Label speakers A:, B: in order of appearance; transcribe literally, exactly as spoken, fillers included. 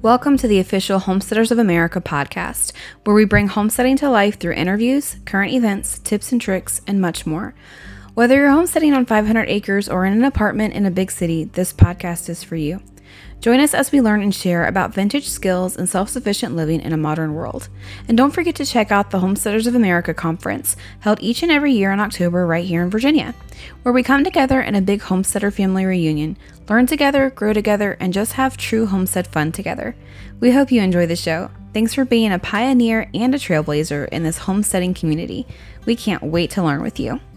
A: Welcome to the official Homesteaders of America podcast, where we bring homesteading to life through interviews, current events, tips and tricks, and much more. Whether you're homesteading on five hundred acres or in an apartment in a big city, this podcast is for you. Join us as we learn and share about vintage skills and self-sufficient living in a modern world. And don't forget to check out the Homesteaders of America conference, held each and every year in October right here in Virginia, where we come together in a big homesteader family reunion, learn together, grow together, and just have true homestead fun together. We hope you enjoy the show. Thanks for being a pioneer and a trailblazer in this homesteading community. We can't wait to learn with you.